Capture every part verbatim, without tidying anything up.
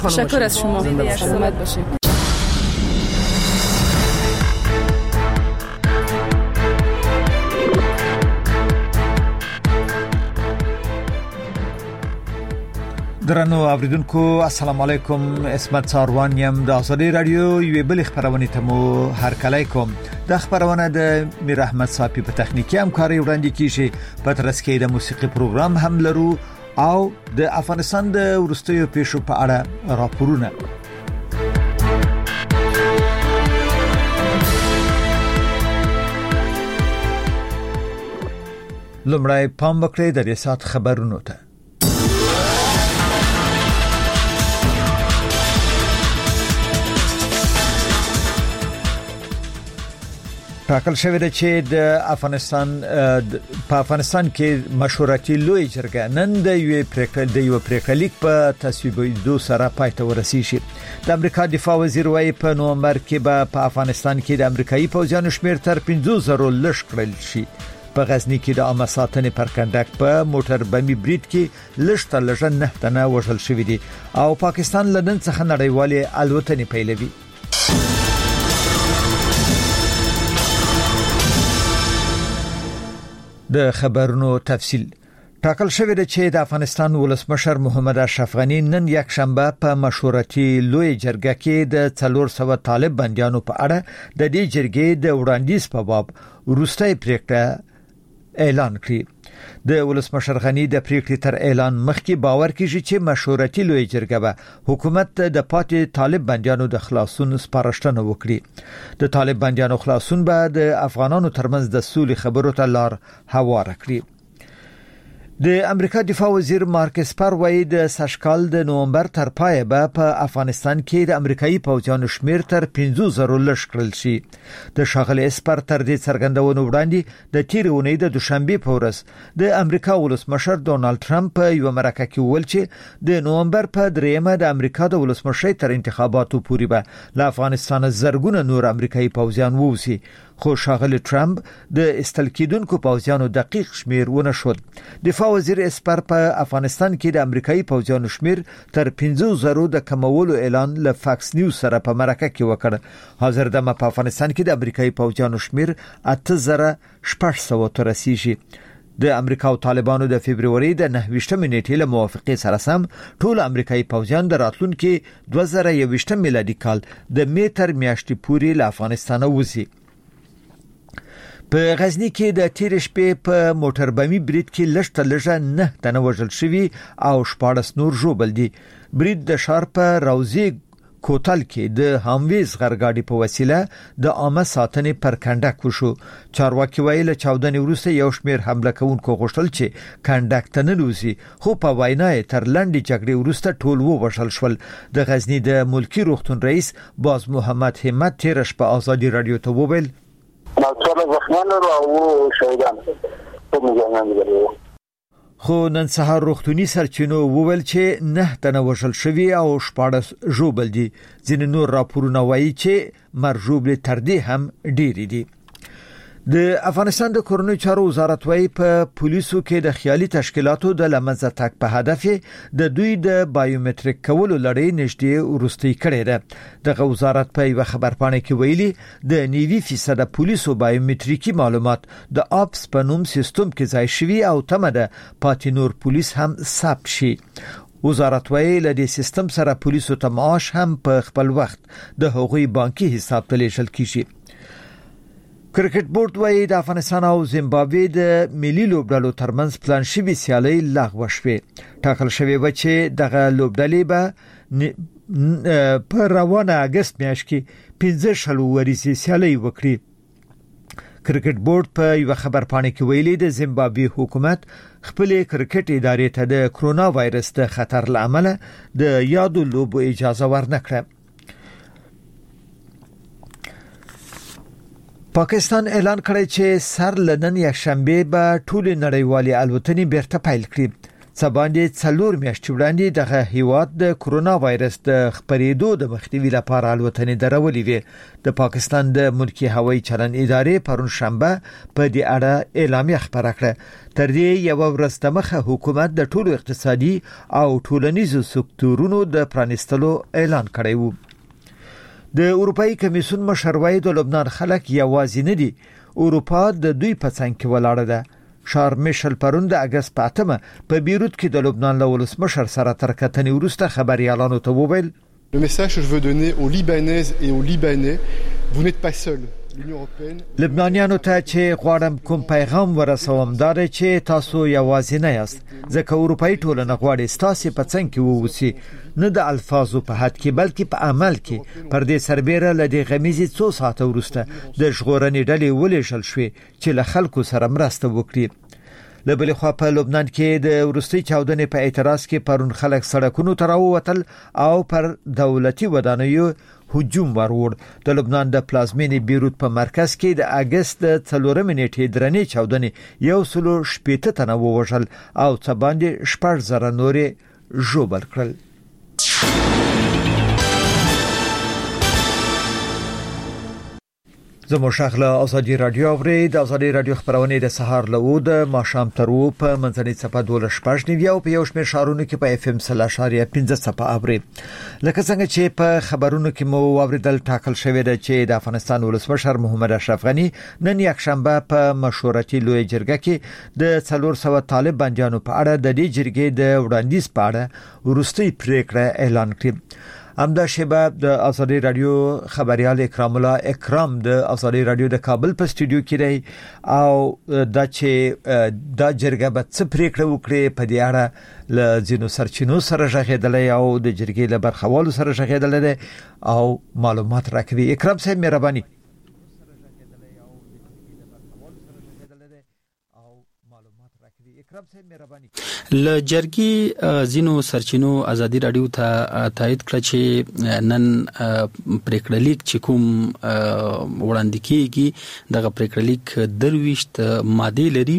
تشکر از شما. سلامت باشید. درنو اوریدونکو السلام علیکم. اسمت ساروان یم د ازادي رادیو یو بل خبرونه تمو هر کله کوم. د خبرونه د میر احمد صافی په تخنیکی همکاري وړاندې کیږي. په ترڅ کې د موسیقي پروګرام هم لرو او د افغانستان د ورستیو پیښو په اړه راپورونه. لومړی پام وکړئ د ریاست خبرونو ته. ټاکل شوی دی چې د افغانستان په افغانستان کې مشورتي لوی جرګه نن د یو پریکړه د یو پریکړه لیک په تصویبېدو سره پای ته ورسیږي. د امریکا دفاع وزیر وايي په نومبر کې به په افغانستان کې د امریکایي پوځیانو شمېر تر پنځه زره لږ کړل شي. په غزنی کې د عامه ساتنې پر کنډک په موټر بمي بریډ کې لږ تر لږه نه تنه وژل شوی دي او پاکستان لندن څخه نړیوالې الوتنې پیلوي. د خبرونو تفصیل. ټاکل شوی دی چې د افغانستان ولسمشر محمد اشرف غنی نن یک شنبه په مشورتي لوی جرګه کې د څلور سوه طالب بنديانو په اړه د دې جرګې د وړاندیز په باب وروستۍ پریکړه اعلان کړی. د ولسمشر غنی د پریکړې تر اعلان مخکې باور کیږي چې مشورتي لوی جرګه به حکومت د پاتې طالب بنديانو د خلاصون سپارښتنه وکړي. د طالب بنديانو خلاصون به د افغانانو ترمنځ د سولې خبرو ته لار هواره کړي. د امریکا دفاع وزیر مارک اسپر وايي د سشکال د نومبر تر پای به په افغانستان کې د امریکایي پوځیانو شمېر تر پنځه زره لږ کړل شي. د شاغلي اسپر تر دې څرګندونو وړاندې د تیر اونۍ د دوشنبه په ورځ د امریکا ولسمشر ډونالد ټرمپ په یو مرکه کې ویل چې د نومبر په دریمه د امریکا د ولسمشر تر انتخاباتو پورې به له افغانستان زرګونه نور امریکایي پوځیان ووسی. خو شاغلي ټرمپ د استل کېدونکو پوځیانو دقیق شمیر ونه شو. دفاع وزیر اسپر په افغانستان کې د امریکایي پوځیانو شمیر تر پنځه زره د کمولو اعلان له فاکس نیوز سره په مرکه کې وکړ. حاضر دمه په افغانستان کې د امریکایي پوځیانو شمیر اته زره شپږ سوه ته رسیږي. د امریکا او طالبانو د فبرवरी د نهه نیټې له موافقې سره سم ټول امریکایي پوځیان د راتلونکي دوه زره یو میلادي کال د می تر میاشتې پورې له افغانستان وځي. په غزنی کې د تیر شپې په موټر بمي بریډ کې لږ تر لږه نه تنه وژل شوی او شپاړس نور ژوبل دي. بریډ د ښار په روزي کوتل کې د هامویز غرګاډي په وسیله د عامه ساتنې پر کنډک وشو. چارواکي ویل چاودنې وروسته یو شمېر حمله کوونکو غوښتل چې کنډک ته ننوځي خو په وینا تر لنډې جګړې وروسته ټول ووژل شول. د غزنی د ملکی روغتون رئیس باز محمد همت تیر شپه ازادي رادیو ته وویل خو نن سهار روغتونی سرچینو وویل چې نه تنه وژل شوی او شپاړس ژوبل دي. ځینې نور راپورونه وایي چې مرجوب تر دې هم ډېری دي. د افغانستان د کورنیو چارو وزارت وايي په پولیسو کې د خیالي تشکیلاتو د لمنځه تګ په هدف د دوی د بایومټریک کولو لړۍ نږدې ورستۍ کړې ده. دغه وزارت په یو خبرپاڼه کې ویلي د نوي فیصد پولیسو بایومټریکي معلومات د اپس په نوم سیستم کې ځای شوی او تمه ده پاتې نور پولیس هم ثبت شي. وزارت وايي له دې سیستم سره پولیسو ته معاش هم په خپل وخت د هغوی بانکي حساب ته لیږل کیږي. کرکټ بورډ وايي د افغانستان او زیمبابوې د ملي لوبډلو ترمنځ پلان شوی سیالي لغوه شوه. ټاکل شوی و چې دغه لوبډلې به په روانه اگست میاشت کې پنځه شلو ورځې سیالي وکړي. کرکټ بورډ په یو خبرپاڼه کې ویلي د زیمبابوې حکومت خپل کرکټ ادارې ته د کرونا وایرس د خطر لامل د یادو لوبو اجازه ورنکړه. پاکستان اعلان کړی چې سر لنن یک شنبه به ټول نړیوالې الوتنې بیرته پیل کړي. باندې څلور میاشتې وړاندې دغه هیواد د کرونا وایرس د خپرېدو د مخنیوي لپاره الوتنې درولې وې. د پاکستان د ملکی هوایي چلن ادارې پرون شنبه په دې اړه اعلامیه خپره کړه. تر دې یو ورځ دمخه حکومت د ټولو اقتصادي او ټولنیزو سکتورونو د پرانیستلو اعلان کړی و. د اروپאי کمیسیون مشر وایي د لبنان خلک یوازې نه دي، اروپا د دوی په څنګ کې ولاړه ده. شارل میشل پرون د اگست په اتمه په بیروت کې د لبنان له ولسمشر سره تر کتنې وروسته خبريالانو ته وویل: Le message que je veux donner aux Libanaises et aux Libanais, vous n'êtes pas seuls. لبنانیانو ته چې غواړم کوم پیغام ورسوم دا دی چې تاسو یوازې نه یاست، ځکه اروپאי ټولنه غواړي تاسو په څنګ کې ووسی، نه د الفاظو په حد کې بلکې په عمل کې. پر دې سربېره لدې غمیزي څو ساعت وروسته د ژغورنې ډلې ولېږل شوې چې له خلکو سره مرسته وکړي. لبلې خوا په لبنان کې د ورستي چاودنې په اعتراض کې پرون خلک سړکونو ته راووتل او پر دولتي ودانیو هجوم ورور. د لبنان د پلازمینې بیروت په مرکز کې د اگست د څلورمې نیټې درنې چاودنې یو سلو شپېته تنه ووژل او څه باندې شپږ زره نورې ژوبل کړل. زموږ شغله ازادي رادیو اوري د ازادي رادیو خبرونه د سهار له د ماشام ترو په منځنۍ صفه دوله شپږ نیو او په یو شمېر شهرونو کې په اف ام صفر اشاریه پنځه صفه اوري. لکه څنګه چې په خبرونو کې مو اوریدل ټاکل شوې ده چې د افغانستان ولسمشر محمد اشرف غنی نن یک شنبه په مشورتي لوی جرګه کې د څلور سوه طالب بنديانو په اړه د دې جرګې د وړاندیز په اړه ورستي پریکړه اعلان کړه. امدا شبه د ازادي رادیو خبريال اکرام الله اکرام د ازادي رادیو د کابل په استودیو کې دی او دا چې دا جرګه به څه پریکړه وکړي په دې اړه ل زینو سرچینو سره ژغېدلې او د جرګې له برخوالو سره ژغېدلې او معلومات راکوي. اکرام صاحب مهرباني. ل جرګي زینو سرچینو ازادي رادیو ته تایید کړ چې نن پریکړه لیک چې کوم وړاندې کیږي دغه پریکړه لیک درويشت ماده لري.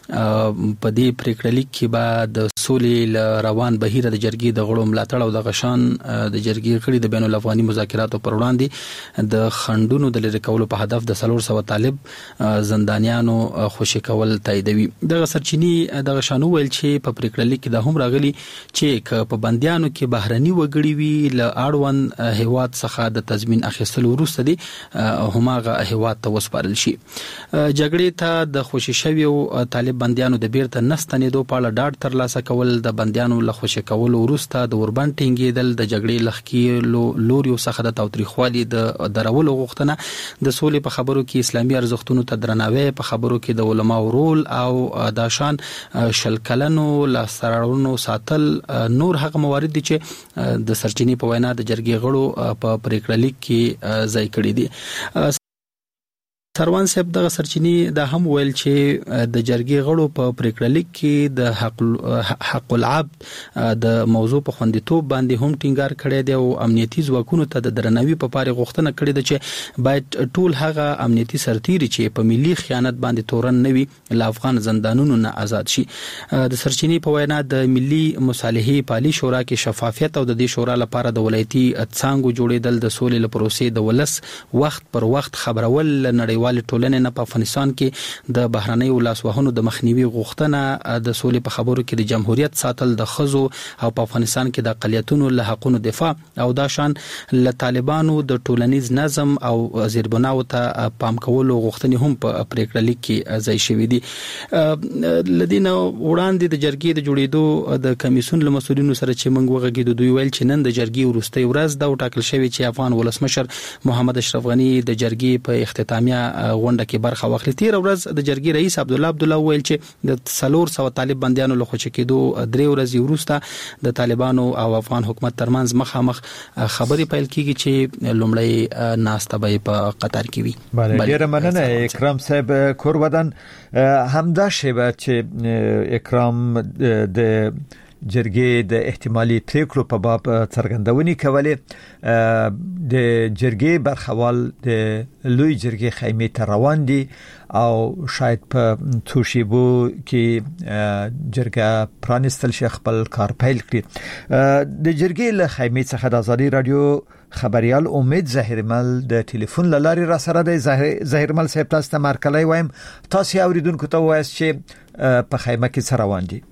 په دې پریکړه لیک کې بعد سولې روان بهیر د جرګي د غړو ملاتړ او د غشان د جرګي کړي د بین الافغاني مذاکراتو پر وړاندې د خندونو د لری کولو په هدف د څلور سوه طالب زندانیانو خوشی کول تاییدوي. دغه سرچینی دغه شانو ویل چې په پریکړه لیک دا هم راغلي چې په بنديانو کې بهرني وګړي وی ل اړوند هیواد څخه د تضمین اخیستلو وروسته دي هماغه هیواد ته وسپارل شي. جګړې ته د خوشی شوی او طالب بنديانو د بیرته نستنېدو په اړه ډاډ ترلاسه کول د بنديانو له خوشی کول وروسته د وربند ټینګېدل د جګړې لخکې لوري څخه د تاوتریخوالي د درولو غوښتنه د سولې په خبرو کې اسلامي ارزښتونو ته درناوی په خبرو کې د علماو رول او داشان شل کلنو لاسرارونو ساتل نور هغه موارد دي چې د سرچینی په وینا د جرګې غړو په پریکړه لیک کې ځای کړی دي. سروان صاحب دغه سرچینی دا هم ویل چې د جرګې غړو په پریکړه لیک کې د حق حق العبد د موضوع په خوندیتوب باندې هم ټینګار کړی دی او امنیتي ځواکونو ته د درناوي په پاره غوښتنه کړې ده چې باید ټول هغه امنیتي سرتیري چې په ملي خیانت باندې تورن نوي ل افغان زندانونو نه آزاد شي. د سرچینی په وینا د ملي مصالحې پالي شورا کې شفافیت او د دې شورا لپاره د ولایتي څنګه جوړېدل د سولې لپاره پروسې د ولس وخت پر وخت خبرول نړۍ والي ټولنې نه په افغانستان کې د بهرنۍ ولاسوهنو د مخنیوي غوښتنه د سولې په خبرو کې د جمهوریت ساتل د خزو او په افغانستان کې د اقلیتونو له حقوقو دفاع او د شان له طالبانو د ټولنیز نظم او زیربناو ته پام کولو غوښتنې هم په پریکړه لیک کې ځای شوې دي. لدينا وړاندې د جرګې د جوړېدو د کمیسیون له مسؤلینو سره چې موږ وغږیدو دوی ویل چې نن د جرګې وروستۍ ورځ دا ټاکل شوی چې افغان ولسمشر محمد اشرف غنی د جرګې په اختتامیه غونډه کې برخه واخلي. تیر ورځ د جرګې رئیس عبد الله عبد الله ویل چې د څلور سوه طالب بنديانو له خوشی کېدو درې ورځې وروسته د طالبانو او افغان حکومت ترمنځ مخامخ خبرې پیل کیږي چې لومړی ناسته به په قطر کې وي. بله ډیره مننه اکرام صاحب کور ودان. همدا شیبه چې اکرام د جرګې د احتمالي پریکړو په باب څرګندونې کولې. د جرګې برخوال د لوی جرګې خیمې ته روان دي او شاید په څو شیبو کې جرګه پرانستل شي خپل کار پیل کړي. د جرګې له خیمې څخه د ازادي رادیو خبريال امید ظاهرمل د ټلیفون لاري را سره د ظاهرمل صاحب تاسو ته مرکلای وایم. تاسو اوریدونکو ته وایي چې په خیمه کې څه روان دي؟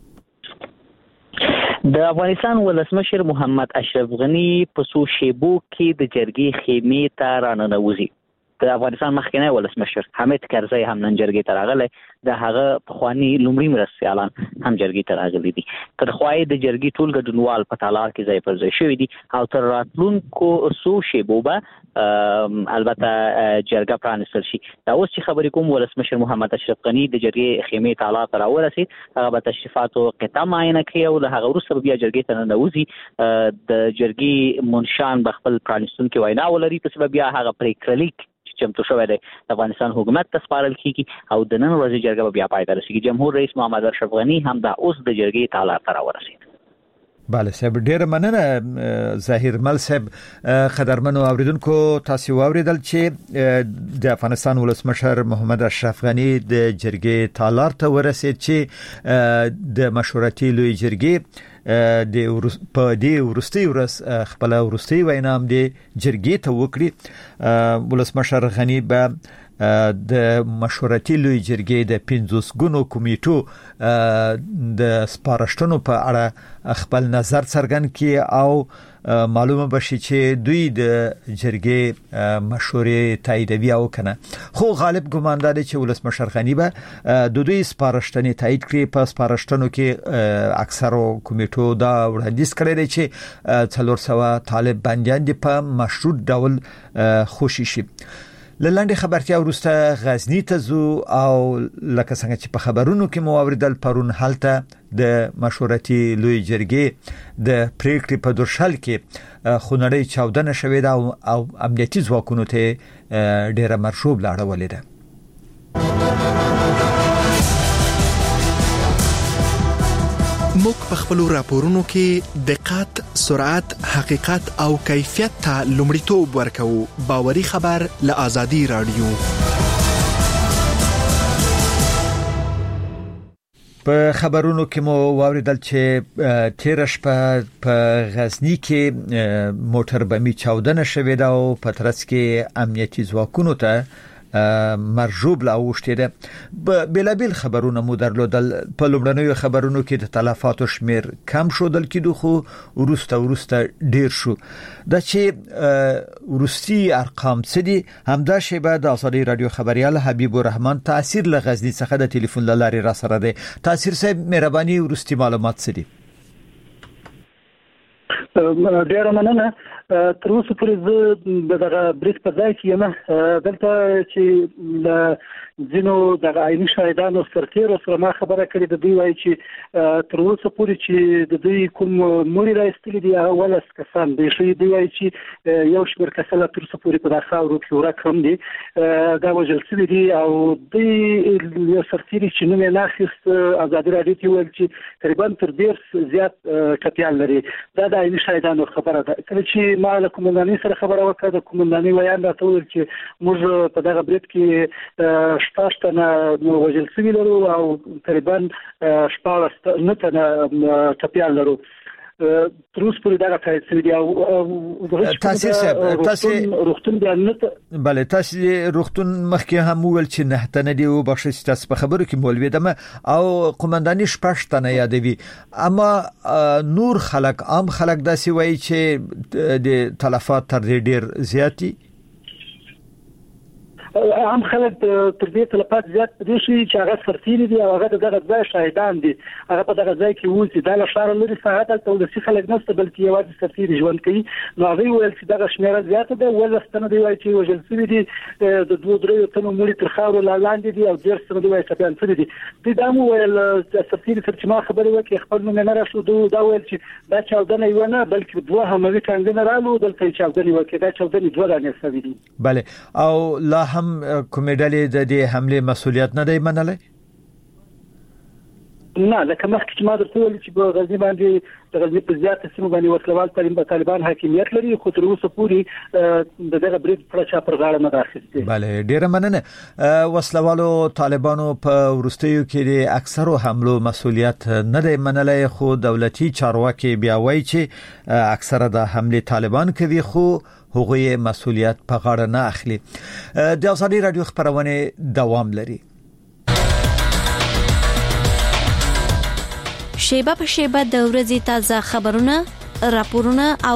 د افغانستان ولسمشر محمد اشرف غنی په سو شیبو کې د جرګې خیمې ته راننوځي. د افغانستان مخکنی ولسمشر حامد کرزی هم نن جرګې ته راغلی. د هغه پخوانی لومړي مرستیالان هم جرګې ته راغلي دي. تر خوای د جرګې ټول ګډونوال په تالار کې ځای پر ځای شوي دي او تر راتلونکو سو شیبو به البته جرګه پرانستل شي. دا اوس چې خبرې کوم ولسمشر محمد اشرف غنی د جرګې خیمې تالار ته راورسید. هغه به تشریفاتو قطعه معاینه کوي او له هغه وروسته بیا جرګې ته ننوځي. د جرګې منشان به خپل پرانستونکي وینا ولري پس بیا هغه پریکړلیک چمتو شوی دی د افغانستان حکومت ته سپارل کیږي او د نن ورځې جرګه بیا پای ته رسیږي. جمهور رئیس محمد اشرف غنی هم دا اوس د جرګې تالار ته راورسید. بله صاحب ډیر مننه ظاهر مل صاحب. قدرمنو اوریدونکو تاسو اوریدل چې د افغانستان ولسمشر محمد اشرف غنی د جرګې تالار ته ورسید چې د مشورتي لوی جرګې د په دې ورستي ورځ خپل ورستي وینا هم د جرګې ته وکړي. ولسمشر غنی به د مشورتي لوی جرګې د پنځوس ګونو کمیټو د سپارښتنو په اړه خپل نظر څرګند کړي او معلومه بشي چې دوی د جرګې مشورې تاییدوي او کنه. خو غالب ګمان دی چې ولسمشر غنی به د دوی سپارښتنې تایید کړي. په سپارښتنو کې اکثرو کمیټو دا وړاندیز کړی دی چې څلور سوه طالب بندیان دي په مشروط ډول خوشي شي. لنډه خبرتیا وروسته غزنی ته زو او لکه څنګه چې په خبرونو کې مو اوریدل پرون هلته د مشورتي لوی جرګې د پریکړې په درشل کې خونړی چاودنه شوې ده او امنیتي ځواکونو ته ډیره مرشوب لاړولې ده. موږ په خپل راپورونو کې دقت، سرعت، حقیقت او کیفیت ته لومړیتوب ورکوو. باوري خبر له ازادي رادیو. په خبرونو کې مو واوریدل چې تیر شپه په غزنی کې موټر بمي چاودنه شوې ده او په ترڅ کې امنیتي ځواکونو ته مرجوب لا وشته ده. بلابل خبرونه مو درلودل. په لومړنیو خبرونو کې د تلفاتو شمیر کم شودل کېدو خو ورسته ورسته ډیر شو. دا چې ورستي ارقام څه دي همدا شیبه د ازادي رادیو خبريال حبیب الرحمن تاثیر له غزنی څخه د ټلیفون لاري را سره ده. تاثیر صاحب مهرباني ورستي معلومات څه دي؟ ډیر مننه. تر اوسه پورې زه دغه بریک په ځای کې یم. دلته چې له ځینو دغه عیني شاهدانو سرتیرو سره ما خبره کړې ده. دوی وایي چې تر اوسه پورې چې د دوی کوم مړي راایستلي دي هغه ولس کسان دي. دوی وایي چې یو شمېر کسان تر اوسه پورې په دغه خاورو کې ورک هم دي، دا وژل شوي دي. او دوی یو سرتیري چې نوم یې ناخیست ازادي راډیو ته وویل چې تقریبا تر ډېر زیات ټپیان لري. دا د عیني شاهدانو خبره ده. کله چې ما له کومندانۍ سره خبره وکړه د کومندانۍ ویان راته وویل چې موږ په دغه برید کې شپږ تنه وژل شوي لرو او تقریبا شپاړس نه تنه ټپیان لرو. تر اوسه پورې دغه تایید شوي دي. او تاسو صاحب تاسو روغتون بیان نه بله تاسو روغتون مخکې هم ویل چې نه تنه دی او بخښ تاسو په خبرو کې مولوي دمه او قومنداني شپږ تنه یادوي. اما نور خلک عام خلک داسې وایي چې د تلفات تر ډیر زیاتی. عام خلک تر دې تلفات زیات دي چې هغه سرتیري دي او هغه دغه ځای شاهدان دي. هغه په دغه ځای کې وځي دا له ښار لري ساعت ته ولسی خلک نشته بلکې یوازې سرتیري ژوند کوي. نو هغه ویل چې دغه شمیره زیاته ده. ولس تنه دی وایي چې وژل شوي دي د دوه درې تنو مړي تر خاورو لاندې دي او ډېر څه دی وایي ټپیان شوي دي. دوی دا مو ویل سرتیري سره چې ما خبرې وکړې خپل نوم نه راشو دا ویل چې دا چاودنه یو نه بلکې دوه هموي ټانګونه رالو دلته چاودنې وکړې. دا چاودنې دوه دانې شوي دي. بله او لا هم کومې ډلې د دې حمله مسؤلیت نه دی منلای؟ نه لکه مخکې چې ما درته ویل چې په غزنی باندې د غزنی په زیات سیمو باندې وسلوال طالبان حاکمیت لري خو تر اوسه پورې دغه برید پر چا پر غاړه نه راخسته. بله ډیره مننه. وسلوالو طالبانو په ورستیو کې د اکثرو حملو مسولیت نه دی منلای خو دولتي چارواکي بیا وایي چې اکثره د حمله طالبان کوي خو هغوی مسولیت په غاړه نه اخلي. د ازادي رادیو خبرونه دوام لري. شیبه په شیبه د ورځې تازه خبرونه، راپورونه او